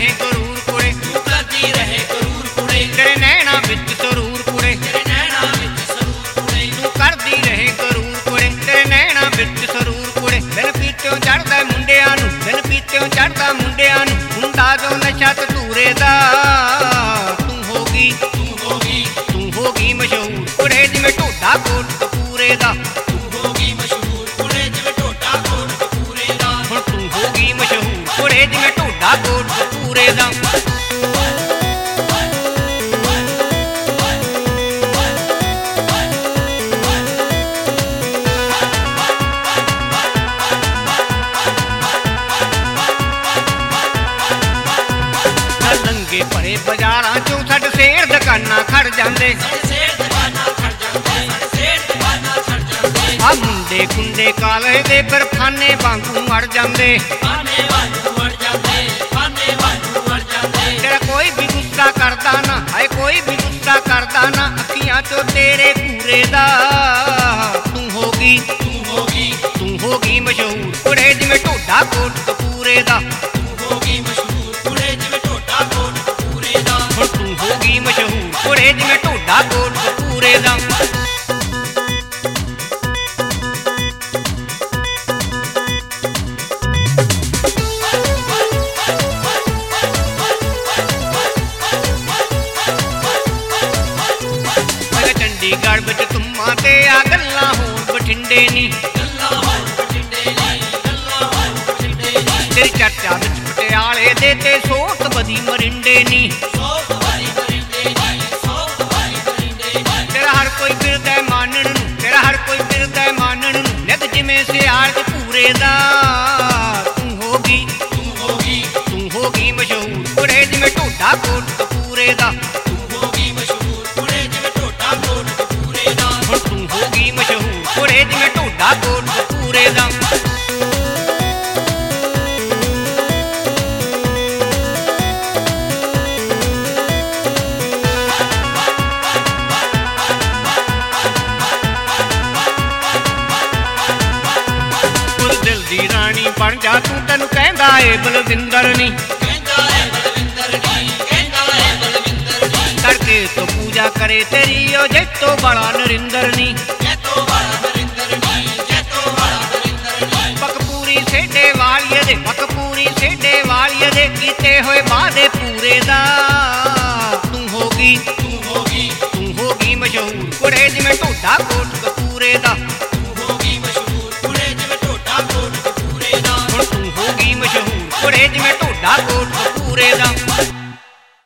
ਰਹੇ ਗਰੂਰ ਕੁੜੇ, ਤੂੰ ਕਰਦੀ ਰਹੇ ਗਰੂਰ ਕੁੜੇ, ਤੇਰੇ ਨੈਣਾ ਵਿੱਚ ਸਰੂਰ ਕੁੜੇ, ਤੇਰੇ ਨੈਣਾ ਵਿੱਚ ਸਰੂਰ ਕੁੜੇ, ਤੂੰ ਕਰਦੀ ਰਹੇ ਗਰੂਰ ਕੁੜੇ, ਤੇਰੇ ਨੈਣਾ ਵਿੱਚ ਸਰੂਰ ਕੁੜੇ। ਦਿਲ ਪੀਤਿਓਂ ਚੜਦਾ ਮੁੰਡਿਆਂ ਨੂੰ, ਦਿਲ ਪੀਤਿਓਂ ਚੜਦਾ ਮੁੰਡਿਆਂ ਨੂੰ, ਹੁੰਦਾ ਜੋ ਨਸ਼ਾ ਧਤੂਰੇ ਦਾ। ਤੂੰ ਹੋ ਗਈ ਮਸ਼ਹੂਰ ਕੁੜੇ ਜਿਵੇਂ ਢੋਡਾ ਕੋਟ ਕਪੂਰੇ ਦਾ। ਤੂੰ ਹੋ ਗਈ ਮਸ਼ਹੂਰ ਕੁੜੇ ਜਿਵੇਂ ਢੋਡਾ ਕੋਟ ਕਪੂਰੇ ਦਾ। ਹੁਣ ਤੂੰ ਹੋ ਗਈ ਮਸ਼ਹੂਰ ਕੁੜੇ ਜਿਵੇਂ ਢੋਡਾ ਕੋਟ ਕਪੂਰੇ ਦਾ। ਲੰਗੇ ਭਰੇ ਬਾਜ਼ਾਰਾਂ ਚੋਂ ਸਾਡੇ ਸ਼ੇਰ ਦੁਕਾਨਾਂ ਖੜ ਜਾਂਦੇ, ਆ ਮੁੰਡੇ ਕੁੰਡੇ ਕਾਲੇ ਦੇ ਫਿਰ ਫਾਨੇ ਵਾਂਗੂ ਮੜ ਜਾਂਦੇ। ਤੇਰਾ ਕੋਈ ਵੀ ਗੁੱਸਾ ਕਰਦਾ ਨਾ, ਹਾਏ ਕੋਈ ਵੀ ਗੁੱਸਾ ਕਰਦਾ ਨਾ, ਅੱਖੀਆਂ ਚੋਂ ਤੇਰੇ ਪੂਰੇ ਦਾ। ਤੂੰ ਹੋ ਗਈ ਮਸ਼ਹੂਰ ਕੁੜੇ ਜਿਵੇਂ ਢੋਡਾ ਕੋਟ ਕਪੂਰੇ ਦਾ। ਹੁਣ ਤੂੰ ਹੋ ਗਈ ਮਸ਼ਹੂਰ ਕੁੜੇ ਜਿਵੇਂ ਢੋਡਾ ਕੋਟ ਕਪੂਰੇ ਦਾ। ਚੰਡੀਗੜ੍ਹ ਵਿੱਚ ਤੁਮਾਂ ਤੇ ਆ ਗੱਲਾਂ ਹੋਣ ਬਠਿੰਡੇ ਨੀ, ਤੇਰੀ ਚਰਚਾ ਵਿੱਚ ਪਟਿਆਲੇ ਦੇ ਤੇ ਸੋਤ ਬਦੀ ਮਰਿੰਡੇ ਨੀ। ਤੇਰਾ ਹਰ ਕੋਈ ਫਿਰਦਾ ਮਾਨਣ ਨੂੰ, ਤੇਰਾ ਹਰ ਕੋਈ ਫਿਰਦਾ ਮਾਨਣ ਨੂੰ, ਨਿੱਤ ਜਿਵੇਂ ਸਿਆਲ ਦੇ ਪੂਰੇ ਦਾ। ਤੂੰ ਹੋ ਗਈ ਮਸ਼ਹੂਰ ਕੁੜੇ ਜਿਵੇਂ ਢੋਡਾ ਕੋਟ ਕਪੂਰੇ ਦਾ। ਹੁਣ ਤੂੰ ਹੋ ਗਈ ਮਸ਼ਹੂਰ ਕੁੜੇ ਜਿਵੇਂ ਢੋਡਾ ਕੋਟ ਕਪੂਰੇ ਦਾ। ਦਿਲ ਦੀ ਰਾਣੀ ਬਣ ਜਾ ਤੂੰ, ਤੈਨੂੰ ਕਹਿੰਦਾ ਏ ਬਲਵਿੰਦਰ ਨੀ। ਤੜਕੇ ਤੋਂ ਪੂਜਾ ਕਰੇ ਤੇਰੀ ਉਹ ਜੈਤੋਂ ਬੜਾ ਨਰਿੰਦਰ ਨੀ। ਪਕਪੂਰੀ ਸੇਡੇ ਵਾਲੀਏ ਦੇ, ਪਕਪੂਰੀ ਸੇਡੇ ਵਾਲੀਏ ਦੇ, ਕੀਤੇ ਹੋਏ ਵਾਅਦੇ ਪੂਰੇ ਦਾ। ਤੂੰ ਹੋ ਗਈ ਮਸ਼ਹੂਰ ਕੁੜੇ ਜਿਵੇਂ ਢੋਡਾ ਕੋਟ ਕਪੂਰੇ ਦਾ। ਹੁਣ ਤੂੰ ਹੋ ਗਈ ਮਸ਼ਹੂਰ ਕੁੜੇ ਜਿਵੇਂ ਢੋਡਾ ਕੋਟ ਕਪੂਰੇ ਦਾ।